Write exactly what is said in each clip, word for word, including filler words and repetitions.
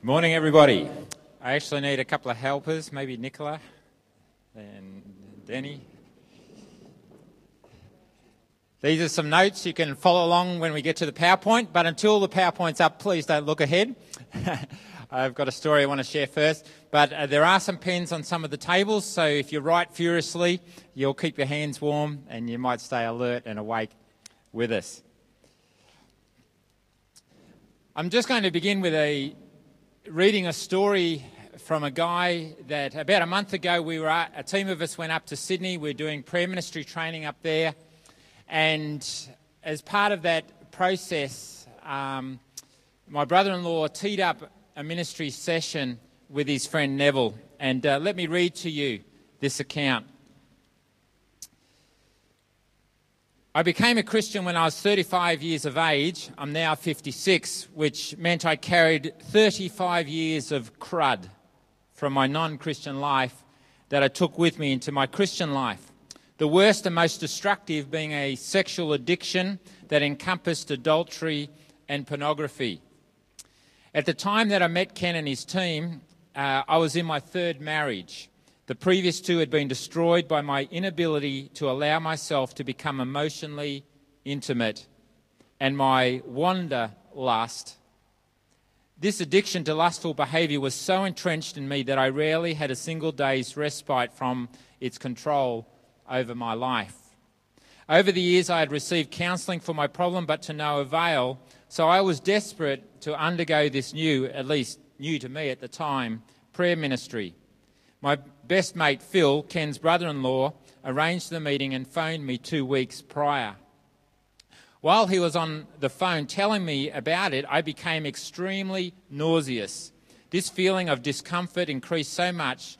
Morning, everybody. I actually need a couple of helpers, maybe Nicola and Denny. These are some notes. You can follow along when we get to the PowerPoint, but until the PowerPoint's up, please don't look ahead. I've got a story I want to share first, but uh, there are some pens on some of the tables, so if you write furiously, you'll keep your hands warm and you might stay alert and awake with us. I'm just going to begin with a reading a story from a guy that about a month ago we were a team of us went up to Sydney. We're doing prayer ministry training up there, and as part of that process, um, my brother-in-law teed up a ministry session with his friend Neville. And uh, let me read to you this account. I became a Christian when I was thirty-five years of age. I'm now fifty-six, which meant I carried thirty-five years of crud from my non-Christian life that I took with me into my Christian life. The worst and most destructive being a sexual addiction that encompassed adultery and pornography. At the time that I met Ken and his team, uh, I was in my third marriage. The previous two had been destroyed by my inability to allow myself to become emotionally intimate and my wanderlust. This addiction to lustful behaviour was so entrenched in me that I rarely had a single day's respite from its control over my life. Over the years I had received counselling for my problem, but to no avail, so I was desperate to undergo this new, at least new to me at the time, prayer ministry. My best mate, Phil, Ken's brother-in-law, arranged the meeting and phoned me two weeks prior. While he was on the phone telling me about it, I became extremely nauseous. This feeling of discomfort increased so much,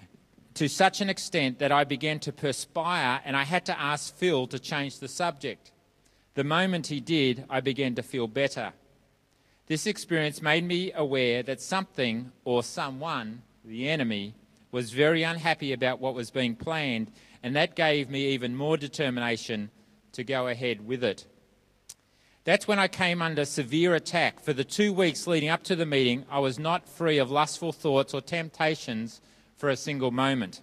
to such an extent that I began to perspire, and I had to ask Phil to change the subject. The moment he did, I began to feel better. This experience made me aware that something or someone, the enemy, was very unhappy about what was being planned, and that gave me even more determination to go ahead with it. That's when I came under severe attack. For the two weeks leading up to the meeting, I was not free of lustful thoughts or temptations for a single moment.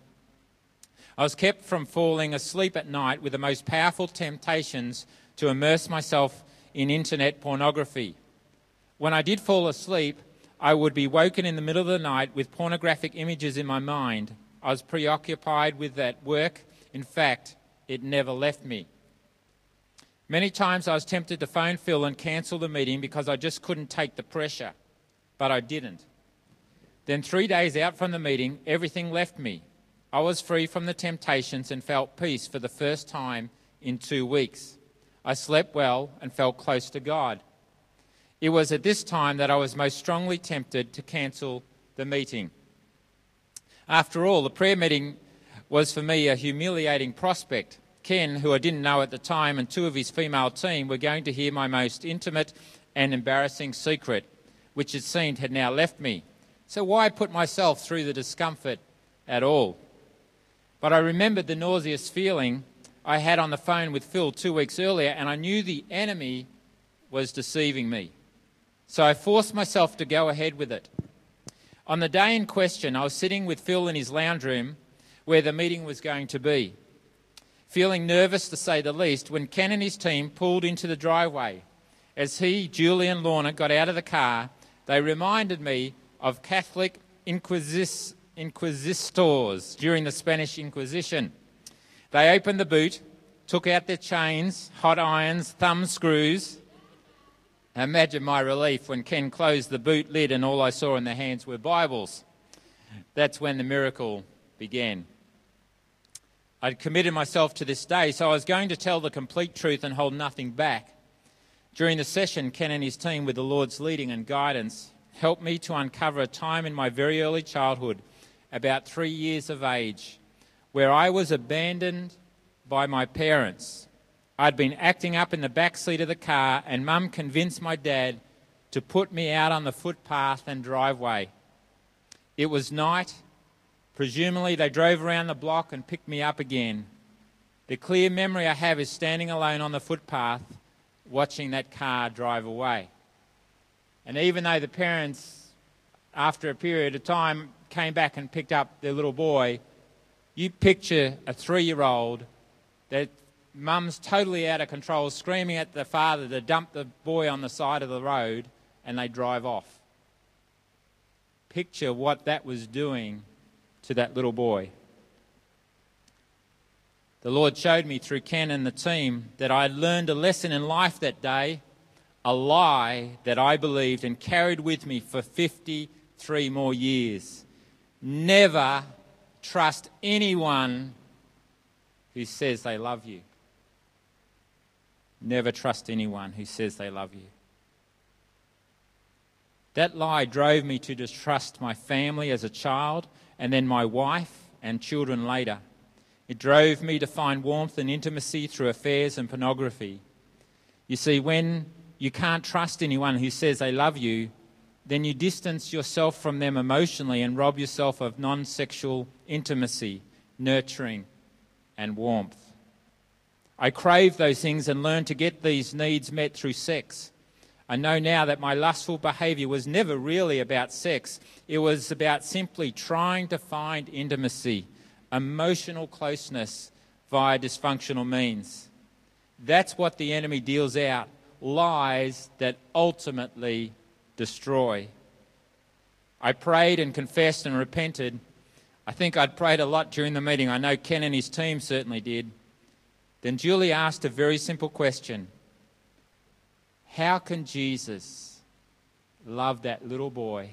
I was kept from falling asleep at night with the most powerful temptations to immerse myself in internet pornography. When I did fall asleep, I would be woken in the middle of the night with pornographic images in my mind. I was preoccupied with that work. In fact, it never left me. Many times I was tempted to phone Phil and cancel the meeting because I just couldn't take the pressure, but I didn't. Then three days out from the meeting, everything left me. I was free from the temptations and felt peace for the first time in two weeks. I slept well and felt close to God. It was at this time that I was most strongly tempted to cancel the meeting. After all, the prayer meeting was for me a humiliating prospect. Ken, who I didn't know at the time, and two of his female team were going to hear my most intimate and embarrassing secret, which it seemed had now left me. So why put myself through the discomfort at all? But I remembered the nauseous feeling I had on the phone with Phil two weeks earlier, and I knew the enemy was deceiving me. So I forced myself to go ahead with it. On the day in question, I was sitting with Phil in his lounge room where the meeting was going to be, feeling nervous to say the least, when Ken and his team pulled into the driveway. As he, Julie and Lorna got out of the car, they reminded me of Catholic inquisis- inquisitors during the Spanish Inquisition. They opened the boot, took out their chains, hot irons, thumb screws. Imagine my relief when Ken closed the boot lid and all I saw in their hands were Bibles. That's when the miracle began. I'd committed myself to this day, so I was going to tell the complete truth and hold nothing back. During the session, Ken and his team, with the Lord's leading and guidance, helped me to uncover a time in my very early childhood, about three years of age, where I was abandoned by my parents. I'd been acting up in the back seat of the car, and Mum convinced my dad to put me out on the footpath and driveway. It was night. Presumably they drove around the block and picked me up again. The clear memory I have is standing alone on the footpath, watching that car drive away. And even though the parents after a period of time, came back and picked up their little boy. You picture a three-year-old that mum's totally out of control, screaming at the father to dump the boy on the side of the road, and they drive off. Picture what that was doing to that little boy. The Lord showed me through Ken and the team that I had learned a lesson in life that day, a lie that I believed and carried with me for fifty-three more years. Never trust anyone who says they love you. Never trust anyone who says they love you. That lie drove me to distrust my family as a child, and then my wife and children later. It drove me to find warmth and intimacy through affairs and pornography. You see, when you can't trust anyone who says they love you, then you distance yourself from them emotionally and rob yourself of non-sexual intimacy, nurturing, and warmth. I craved those things and learned to get these needs met through sex. I know now that my lustful behaviour was never really about sex. It was about simply trying to find intimacy, emotional closeness via dysfunctional means. That's what the enemy deals out, lies that ultimately destroy. I prayed and confessed and repented. I think I'd prayed a lot during the meeting. I know Ken and his team certainly did. Then Julie asked a very simple question. How can Jesus love that little boy?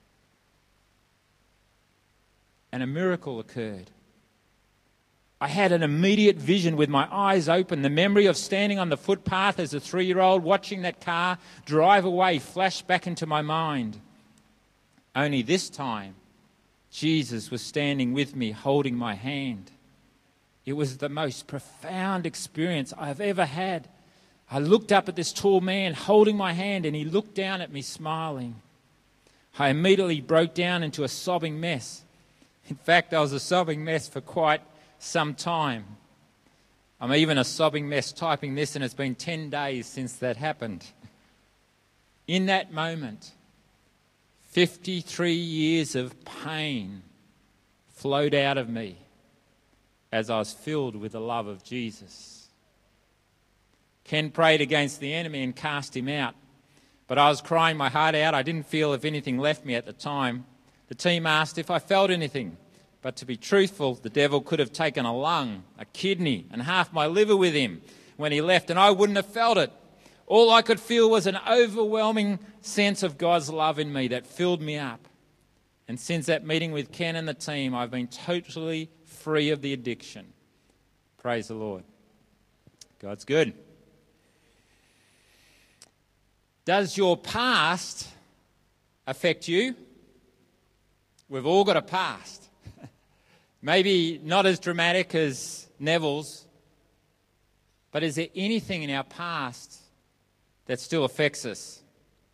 And a miracle occurred. I had an immediate vision with my eyes open. The memory of standing on the footpath as a three-year-old watching that car drive away flashed back into my mind. Only this time, Jesus was standing with me, holding my hand. It was the most profound experience I've ever had. I looked up at this tall man holding my hand, and he looked down at me smiling. I immediately broke down into a sobbing mess. In fact, I was a sobbing mess for quite some time. I'm even a sobbing mess typing this, and it's been ten days since that happened. In that moment, fifty-three years of pain flowed out of me as I was filled with the love of Jesus. Ken prayed against the enemy and cast him out, but I was crying my heart out. I didn't feel if anything left me at the time. The team asked if I felt anything, but to be truthful, the devil could have taken a lung, a kidney, and half my liver with him when he left, and I wouldn't have felt it. All I could feel was an overwhelming sense of God's love in me that filled me up. And since that meeting with Ken and the team, I've been totally free of the addiction. Praise the Lord. God's good. Does your past affect you? We've all got a past. Maybe not as dramatic as Neville's, but is there anything in our past that still affects us?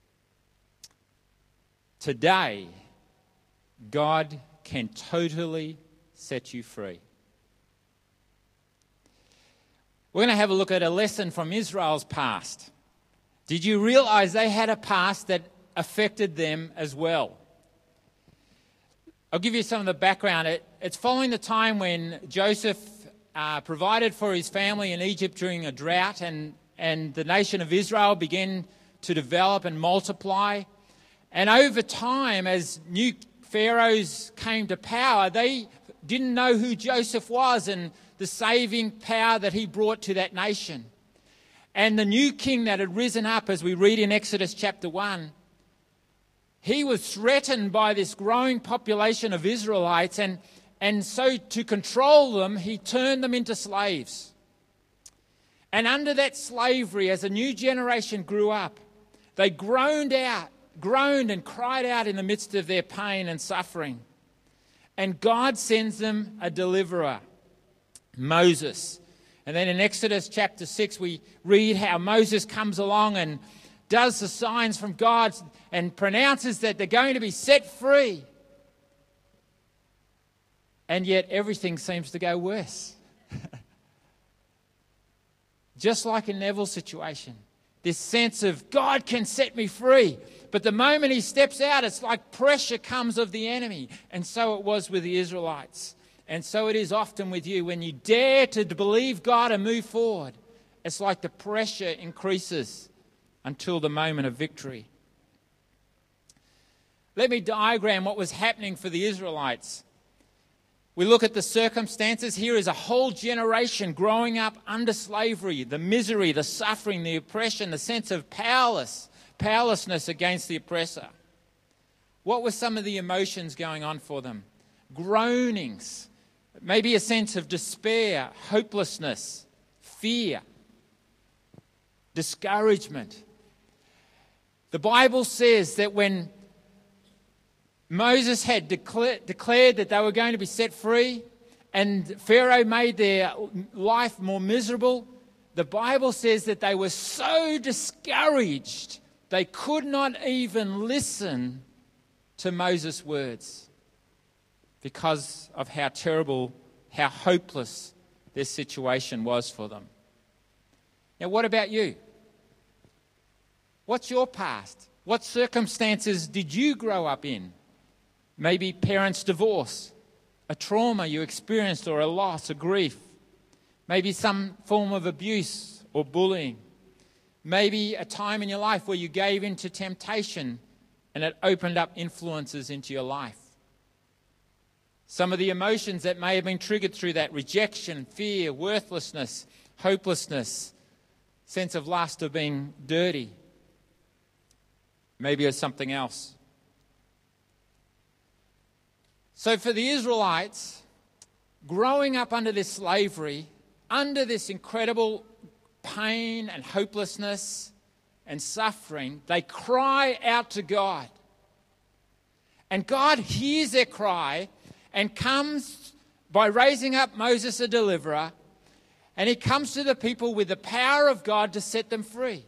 Today, God can totally set you free. We're going to have a look at a lesson from Israel's past. Did you realize they had a past that affected them as well? I'll give you some of the background. It, it's following the time when Joseph uh, provided for his family in Egypt during a drought, and, and the nation of Israel began to develop and multiply. And over time, as new pharaohs came to power, they didn't know who Joseph was and the saving power that he brought to that nation. And the new king that had risen up, as we read in Exodus chapter one, he was threatened by this growing population of Israelites, and, and so to control them, he turned them into slaves. And under that slavery, as a new generation grew up, they groaned out, groaned and cried out in the midst of their pain and suffering. And God sends them a deliverer, Moses. And then in Exodus chapter six, we read how Moses comes along and does the signs from God and pronounces that they're going to be set free. And yet everything seems to go worse. Just like in Neville's situation, this sense of God can set me free, But the moment he steps out, it's like pressure comes of the enemy. And so it was with the Israelites. And so it is often with you. When you dare to believe God and move forward, it's like the pressure increases until the moment of victory. Let me diagram what was happening for the Israelites. We look at the circumstances. Here is a whole generation growing up under slavery, the misery, the suffering, the oppression, the sense of powerless, powerlessness against the oppressor. What were some of the emotions going on for them? Groanings, maybe a sense of despair, hopelessness, fear, discouragement. The Bible says that when Moses had declare, declared that they were going to be set free and Pharaoh made their life more miserable, the Bible says that they were so discouraged they could not even listen to Moses' words because of how terrible, how hopeless their situation was for them. Now, what about you? What's your past? What circumstances did you grow up in? Maybe parents' divorce, a trauma you experienced or a loss, a grief. Maybe some form of abuse or bullying. Maybe a time in your life where you gave in to temptation and it opened up influences into your life. Some of the emotions that may have been triggered through that: rejection, fear, worthlessness, hopelessness, sense of lust of being dirty. Maybe it's something else. So for the Israelites, growing up under this slavery, under this incredible pain and hopelessness and suffering, they cry out to God. And God hears their cry and comes by raising up Moses, a deliverer, and he comes to the people with the power of God to set them free.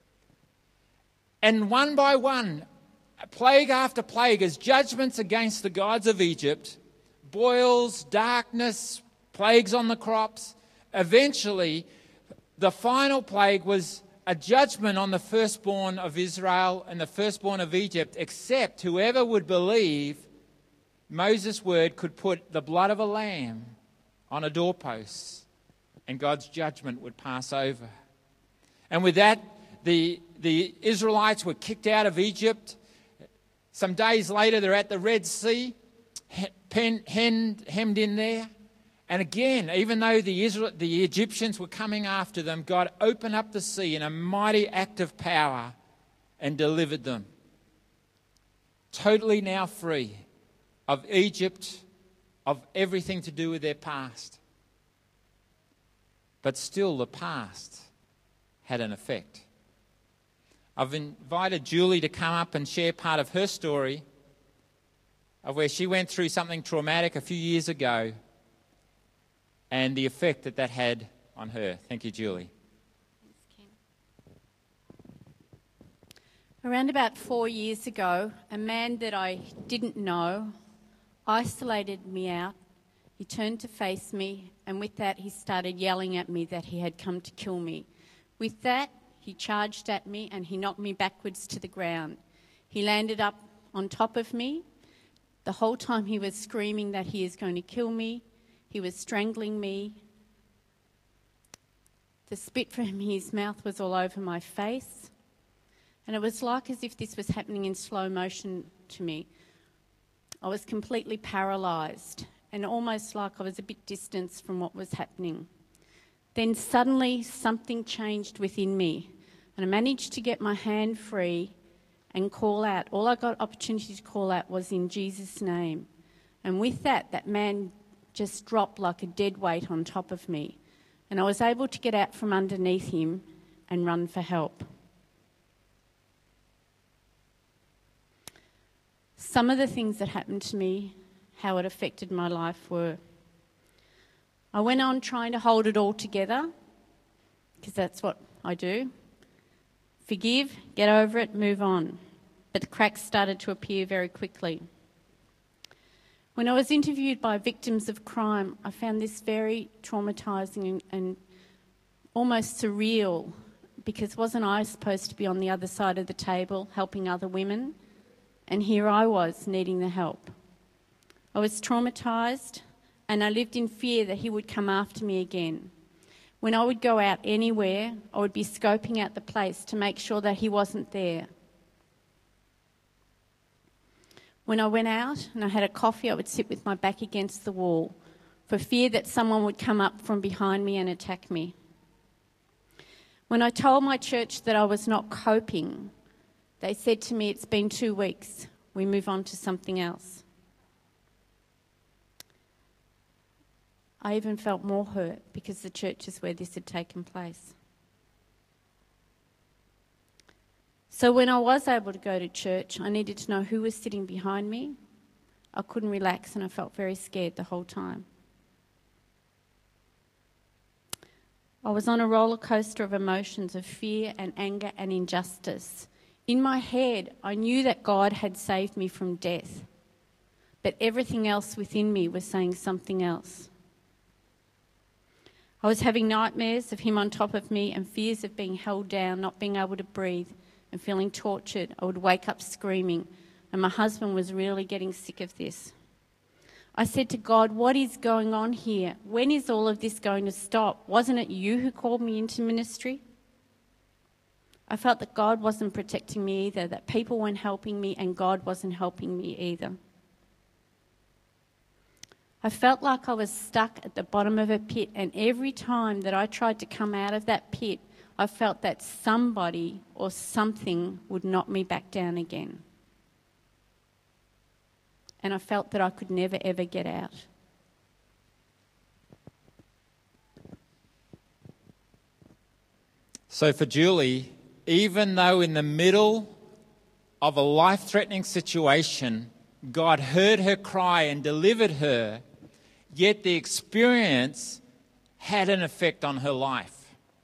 And one by one, plague after plague, as judgments against the gods of Egypt, boils, darkness, plagues on the crops. Eventually, the final plague was a judgment on the firstborn of Israel and the firstborn of Egypt, except whoever would believe Moses' word could put the blood of a lamb on a doorpost and God's judgment would pass over. And with that, the, the Israelites were kicked out of Egypt. Some days later, they're at the Red Sea, hemmed in there. And again, even though the, Israel, the Egyptians were coming after them, God opened up the sea in a mighty act of power and delivered them. Totally now free of Egypt, of everything to do with their past. But still, the past had an effect. I've invited Julie to come up and share part of her story of where she went through something traumatic a few years ago and the effect that that had on her. Thank you, Julie. Around about four years ago, a man that I didn't know isolated me out. He turned to face me, and with that he started yelling at me that he had come to kill me. With that, he charged at me and he knocked me backwards to the ground. He landed up on top of me. The whole time he was screaming that he is going to kill me. He was strangling me. The spit from his mouth was all over my face. And it was like as if this was happening in slow motion to me. I was completely paralysed and almost like I was a bit distanced from what was happening. Then suddenly something changed within me and I managed to get my hand free and call out. All I got opportunity to call out was in Jesus' name. And with that, that man just dropped like a dead weight on top of me. And I was able to get out from underneath him and run for help. Some of the things that happened to me, how it affected my life were, I went on trying to hold it all together, because that's what I do. Forgive, get over it, move on. But the cracks started to appear very quickly. When I was interviewed by victims of crime, I found this very traumatising and almost surreal, because wasn't I supposed to be on the other side of the table helping other women? And here I was needing the help. I was traumatised, and I lived in fear that he would come after me again. When I would go out anywhere, I would be scoping out the place to make sure that he wasn't there. When I went out and I had a coffee, I would sit with my back against the wall for fear that someone would come up from behind me and attack me. When I told my church that I was not coping, they said to me, "It's been two weeks. We move on to something else." I even felt more hurt because the church is where this had taken place. So when I was able to go to church, I needed to know who was sitting behind me. I couldn't relax and I felt very scared the whole time. I was on a roller coaster of emotions of fear and anger and injustice. In my head, I knew that God had saved me from death, but everything else within me was saying something else. I was having nightmares of him on top of me and fears of being held down, not being able to breathe and feeling tortured. I would wake up screaming, and my husband was really getting sick of this. I said to God, "What is going on here? When is all of this going to stop? Wasn't it you who called me into ministry?" I felt that God wasn't protecting me either, that people weren't helping me and God wasn't helping me either. I felt like I was stuck at the bottom of a pit, and every time that I tried to come out of that pit, I felt that somebody or something would knock me back down again. And I felt that I could never, ever get out. So for Julie, even though in the middle of a life-threatening situation, God heard her cry and delivered her, yet the experience had an effect on her life.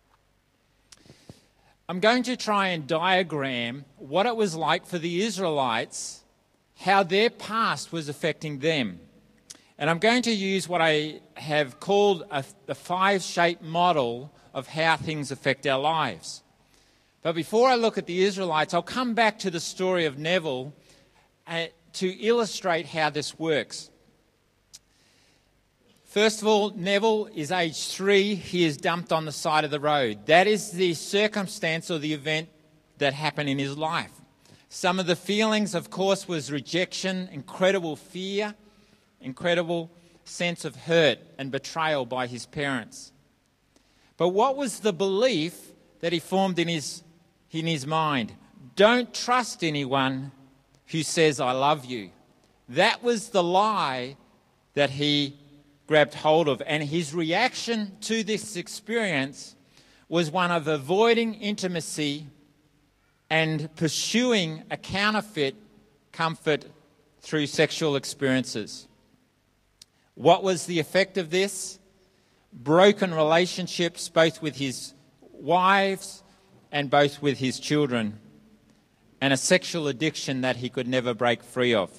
I'm going to try and diagram what it was like for the Israelites, how their past was affecting them. And I'm going to use what I have called a, a five-shape model of how things affect our lives. But before I look at the Israelites, I'll come back to the story of Neville uh, to illustrate how this works. First of all, Neville is age three. He is dumped on the side of the road. That is the circumstance or the event that happened in his life. Some of the feelings, of course, was rejection, incredible fear, incredible sense of hurt and betrayal by his parents. But what was the belief that he formed in his, in his mind? Don't trust anyone who says, "I love you." That was the lie that he grabbed hold of. And his reaction to this experience was one of avoiding intimacy and pursuing a counterfeit comfort through sexual experiences. What was the effect of this? Broken relationships, both with his wives and both with his children, and a sexual addiction that he could never break free of.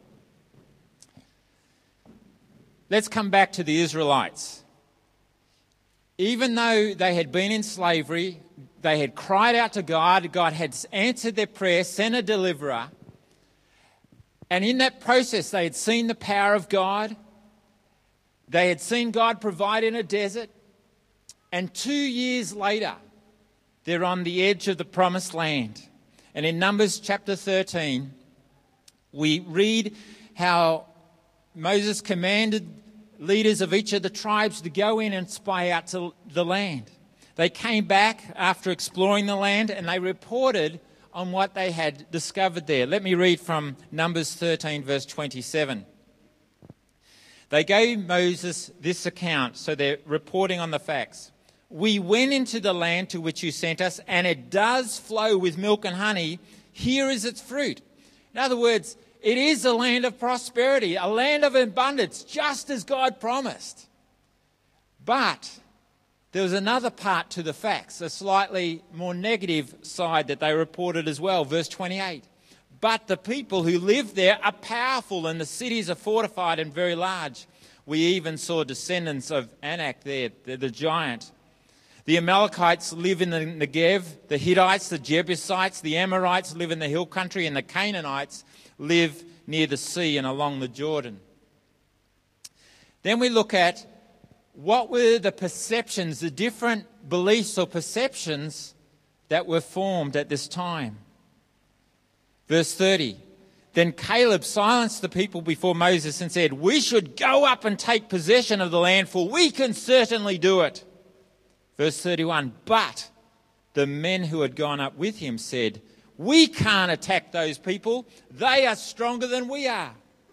Let's come back to the Israelites. Even though they had been in slavery, they had cried out to God, God had answered their prayer, sent a deliverer, and in that process they had seen the power of God. They had seen God provide in a desert, and two years later they're on the edge of the promised land. And in Numbers chapter thirteen, we read how Moses commanded leaders of each of the tribes to go in and spy out to the land. They came back after exploring the land and they reported on what they had discovered there. Let me read from Numbers thirteen, verse twenty-seven. They gave Moses this account, so they're reporting on the facts. "We went into the land to which you sent us, and it does flow with milk and honey. Here is its fruit." In other words, it is a land of prosperity, a land of abundance, just as God promised. But there was another part to the facts, a slightly more negative side that they reported as well. Verse twenty-eight. "But the people who live there are powerful, and the cities are fortified and very large. We even saw descendants of Anak there, the, the giant. The Amalekites live in the Negev, the Hittites, the Jebusites, the Amorites live in the hill country, and the Canaanites live near the sea and along the Jordan. Then we look at what were the perceptions, the different beliefs or perceptions that were formed at this time. Verse thirty, then Caleb silenced the people before Moses and said, we should go up and take possession of the land, for we can certainly do it. Verse thirty-one, but the men who had gone up with him said, we can't attack those people. They are stronger than we are.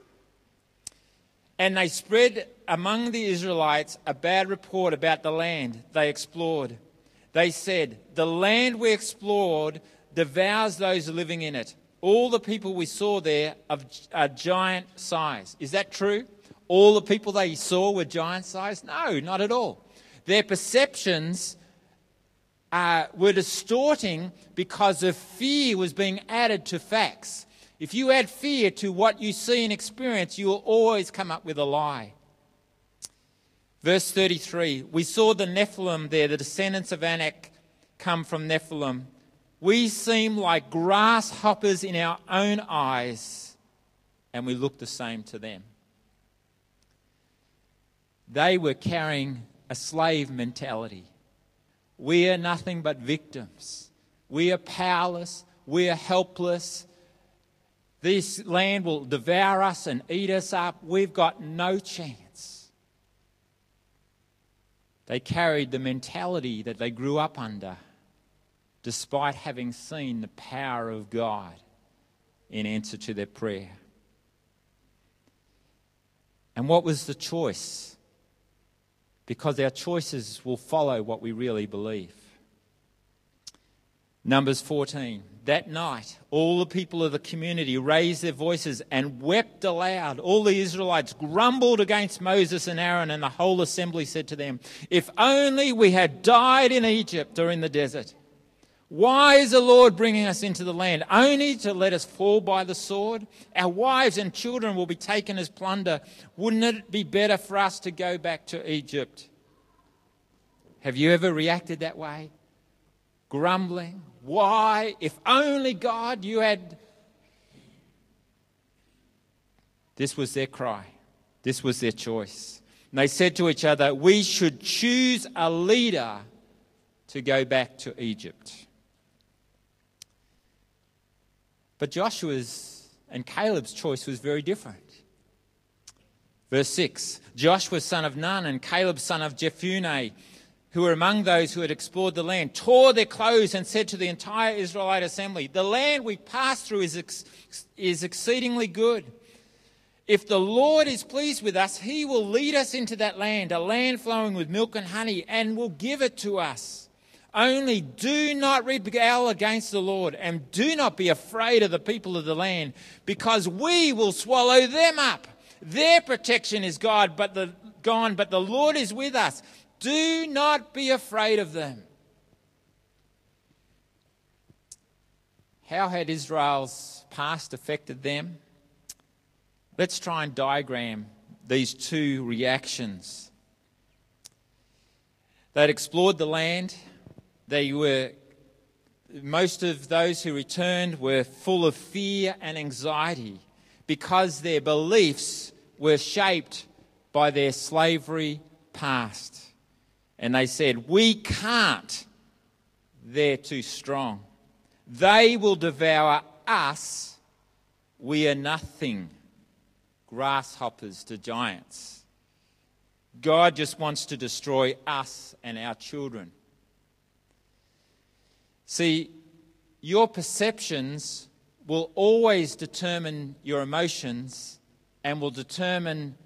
And they spread among the Israelites a bad report about the land they explored. They said, the land we explored devours those living in it. All the people we saw there are giant size. Is that true? All the people they saw were giant size? No, not at all. Their perceptions uh, were distorting because of fear was being added to facts. If you add fear to what you see and experience, you will always come up with a lie. Verse thirty-three, we saw the Nephilim there, the descendants of Anak come from Nephilim. We seem like grasshoppers in our own eyes, and we look the same to them. They were carrying a slave mentality. We are nothing but victims. We are powerless. We are helpless. This land will devour us and eat us up. We've got no chance. They carried the mentality that they grew up under, despite having seen the power of God in answer to their prayer. And what was the choice? Because our choices will follow what we really believe. Numbers fourteen. That night, all the people of the community raised their voices and wept aloud. All the Israelites grumbled against Moses and Aaron, and the whole assembly said to them, if only we had died in Egypt or in the desert. Why is the Lord bringing us into the land? Only to let us fall by the sword? Our wives and children will be taken as plunder. Wouldn't it be better for us to go back to Egypt? Have you ever reacted that way? Grumbling. Why? If only God, you had... This was their cry. This was their choice. And they said to each other, we should choose a leader to go back to Egypt. But Joshua's and Caleb's choice was very different. Verse six, Joshua son of Nun and Caleb son of Jephunneh, who were among those who had explored the land, tore their clothes and said to the entire Israelite assembly, the land we passed through is, ex- is exceedingly good. If the Lord is pleased with us, he will lead us into that land, a land flowing with milk and honey, and will give it to us. Only do not rebel against the Lord, and do not be afraid of the people of the land, because we will swallow them up. Their protection is God, but the, gone, but the Lord is with us. Do not be afraid of them. How had Israel's past affected them? Let's try and diagram these two reactions. They'd explored the land. They were, most of those who returned were full of fear and anxiety because their beliefs were shaped by their slavery past. And they said, we can't. They're too strong. They will devour us. We are nothing. Grasshoppers to giants. God just wants to destroy us and our children. See, your perceptions will always determine your emotions and will determine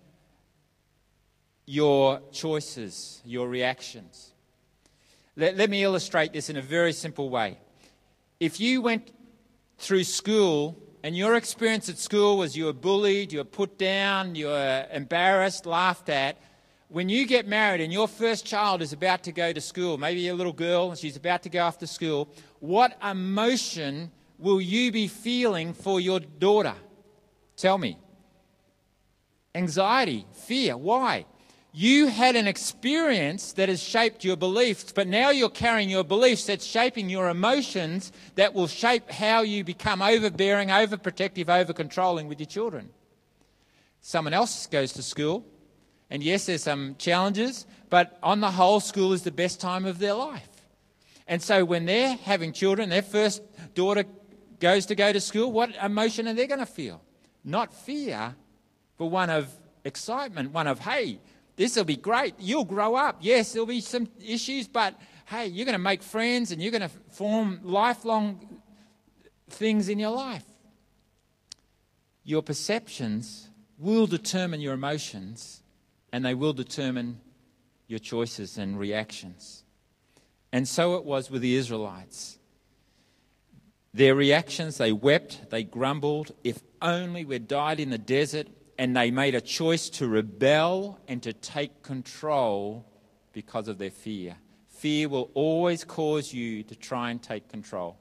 your choices, your reactions. Let, let me illustrate this in a very simple way. If you went through school and your experience at school was you were bullied, you were put down, you were embarrassed, laughed at, when you get married and your first child is about to go to school, maybe a little girl, she's about to go off to school, what emotion will you be feeling for your daughter? Tell me. Anxiety, fear. Why? You had an experience that has shaped your beliefs, but now you're carrying your beliefs that's shaping your emotions that will shape how you become overbearing, overprotective, overcontrolling with your children. Someone else goes to school, and yes, there's some challenges, but on the whole, school is the best time of their life. And so when they're having children, their first daughter goes to go to school, what emotion are they going to feel? Not fear, but one of excitement, one of, hey, this will be great. You'll grow up. Yes, there'll be some issues, but hey, you're going to make friends and you're going to form lifelong things in your life. Your perceptions will determine your emotions, and they will determine your choices and reactions. And so it was with the Israelites. Their reactions, they wept, they grumbled, if only we'd died in the desert, and they made a choice to rebel and to take control because of their fear. Fear will always cause you to try and take control.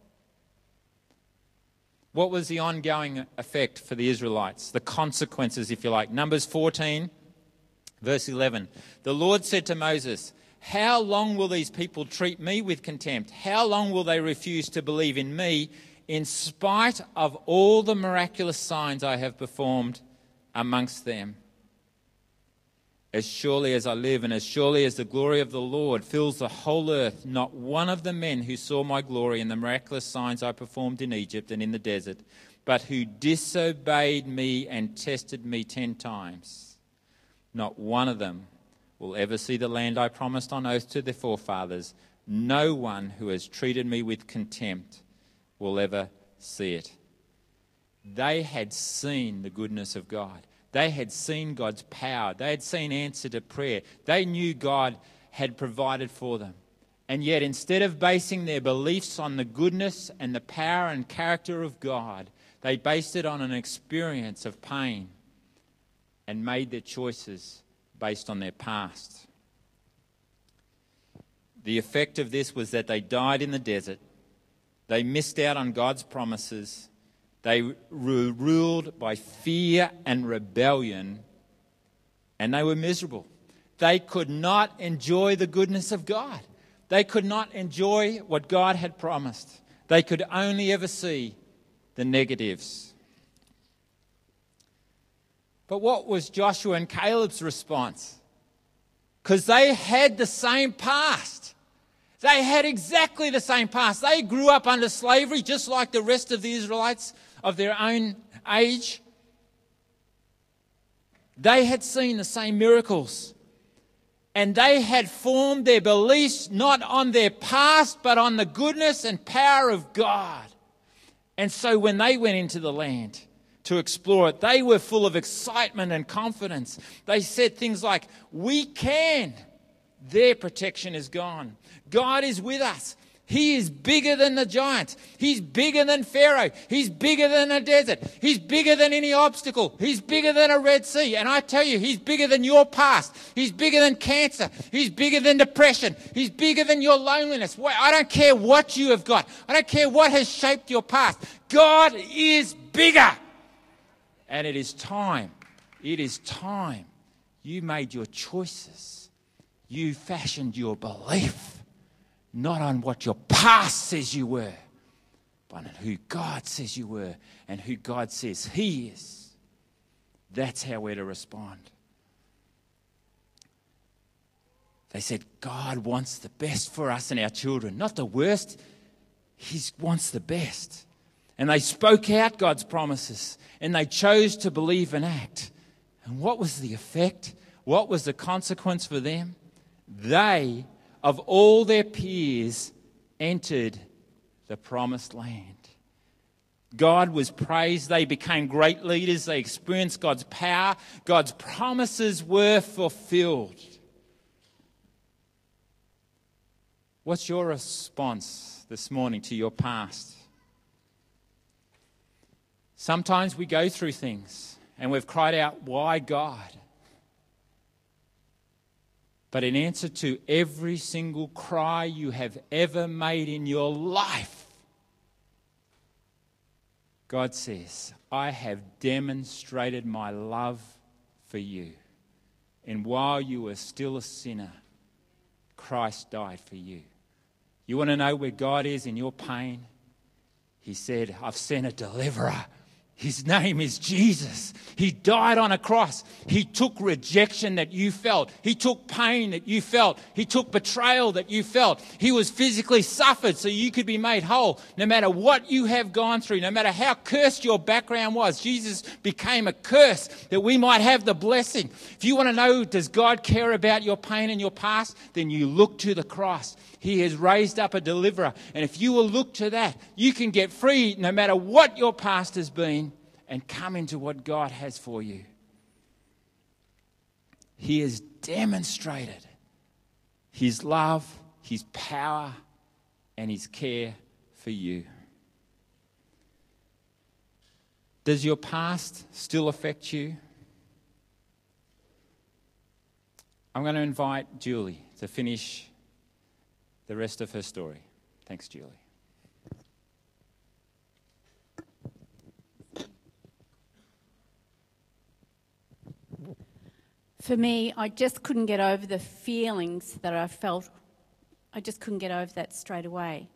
What was the ongoing effect for the Israelites? The consequences, if you like. Numbers fourteen, verse eleven. The Lord said to Moses, "How long will these people treat me with contempt? How long will they refuse to believe in me in spite of all the miraculous signs I have performed amongst them? As surely as I live and as surely as the glory of the Lord fills the whole earth, not one of the men who saw my glory and the miraculous signs I performed in Egypt and in the desert, but who disobeyed me and tested me ten times, not one of them will ever see the land I promised on oath to their forefathers. No one who has treated me with contempt will ever see it." They had seen the goodness of God. They had seen God's power. They had seen answer to prayer. They knew God had provided for them. And yet, instead of basing their beliefs on the goodness and the power and character of God, they based it on an experience of pain and made their choices based on their past. The effect of this was that they died in the desert. They missed out on God's promises. They were ruled by fear and rebellion, and they were miserable. They could not enjoy the goodness of God. They could not enjoy what God had promised. They could only ever see the negatives. But what was Joshua and Caleb's response? Because they had the same past. They had exactly the same past. They grew up under slavery just like the rest of the Israelites of their own age. They had seen the same miracles. And they had formed their beliefs not on their past, but on the goodness and power of God. And so when they went into the land to explore it, they were full of excitement and confidence. They said things like, "We can." Their protection is gone. God is with us. He is bigger than the giants. He's bigger than Pharaoh. He's bigger than a desert. He's bigger than any obstacle. He's bigger than a Red Sea. And I tell you, He's bigger than your past. He's bigger than cancer. He's bigger than depression. He's bigger than your loneliness. I don't care what you have got. I don't care what has shaped your past. God is bigger. And it is time. It is time. You made your choices. You fashioned your belief. Not on what your past says you were, but on who God says you were and who God says He is. That's how we're to respond. They said, God wants the best for us and our children, not the worst. He wants the best. And they spoke out God's promises, and they chose to believe and act. And what was the effect? What was the consequence for them? They, of all their peers, entered the promised land. God was praised. They became great leaders. They experienced God's power. God's promises were fulfilled. What's your response this morning to your past? Sometimes we go through things and we've cried out, "Why, God?" But in answer to every single cry you have ever made in your life, God says, "I have demonstrated my love for you And while you were still a sinner, Christ died for you. You want to know where God is in your pain? He said, I've sent a deliverer. His name is Jesus. He died on a cross. He took rejection that you felt. He took pain that you felt. He took betrayal that you felt. He was physically suffered so you could be made whole. No matter what you have gone through, no matter how cursed your background was, Jesus became a curse that we might have the blessing. If you want to know, does God care about your pain and your past? Then you look to the cross. He has raised up a deliverer. And if you will look to that, you can get free no matter what your past has been and come into what God has for you. He has demonstrated His love, His power, and His care for you. Does your past still affect you? I'm going to invite Julie to finish the rest of her story. Thanks, Julie. For me, I just couldn't get over the feelings that I felt. I just couldn't get over that straight away.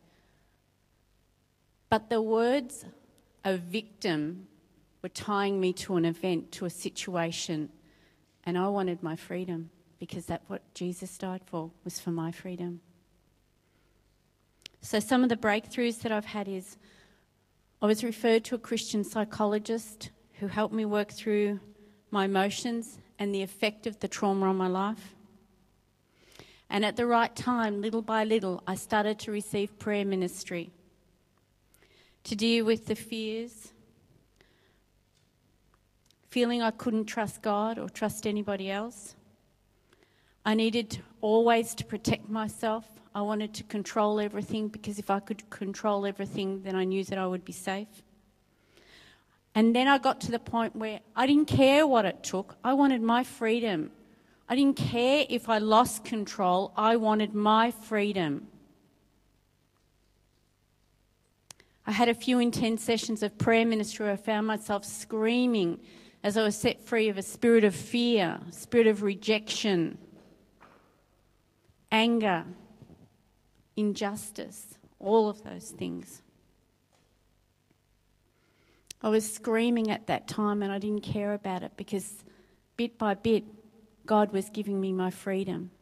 But the words of victim were tying me to an event, to a situation, and I wanted my freedom because that's what Jesus died for, was for my freedom. So some of the breakthroughs that I've had is I was referred to a Christian psychologist who helped me work through my emotions and the effect of the trauma on my life. And at the right time, little by little, I started to receive prayer ministry to deal with the fears, feeling I couldn't trust God or trust anybody else. I needed always to protect myself. I wanted to control everything because if I could control everything, then I knew that I would be safe. And then I got to the point where I didn't care what it took. I wanted my freedom. I didn't care if I lost control. I wanted my freedom. I had a few intense sessions of prayer ministry where I found myself screaming as I was set free of a spirit of fear, a spirit of rejection, anger, injustice, all of those things. I was screaming at that time and I didn't care about it because bit by bit, God was giving me my freedom.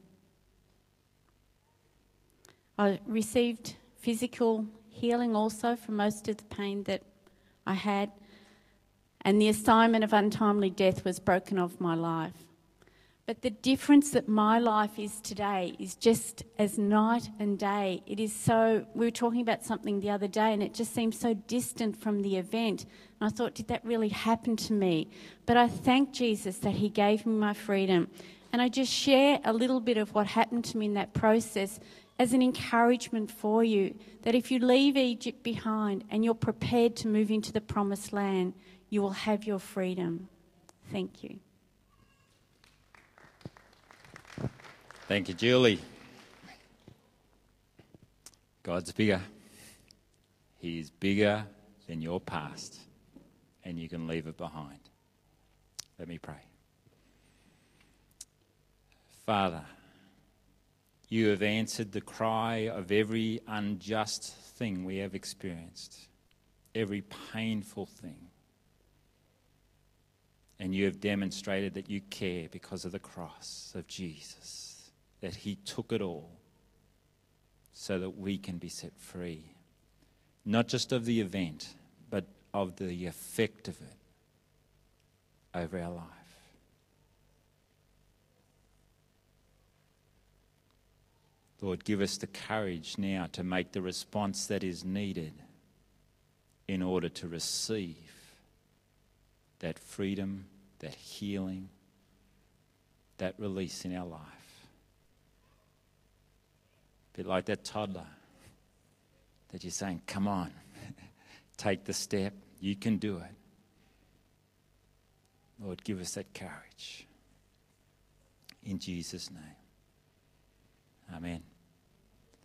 I received physical healing also from most of the pain that I had, and the assignment of untimely death was broken off my life. But the difference that my life is today is just as night and day. It is so, we were talking about something the other day and it just seemed so distant from the event. And I thought, did that really happen to me? But I thank Jesus that He gave me my freedom. And I just share a little bit of what happened to me in that process as an encouragement for you, that if you leave Egypt behind and you're prepared to move into the promised land, you will have your freedom. Thank you. Thank you, Julie. God's bigger. He is bigger than your past, and you can leave it behind. Let me pray. Father, you have answered the cry of every unjust thing we have experienced, every painful thing. And you have demonstrated that you care because of the cross of Jesus, that He took it all so that we can be set free, not just of the event, but of the effect of it over our life. Lord, give us the courage now to make the response that is needed in order to receive that freedom, that healing, that release in our life. A bit like that toddler that you're saying, come on, take the step, you can do it. Lord, give us that courage. In Jesus' name. Amen.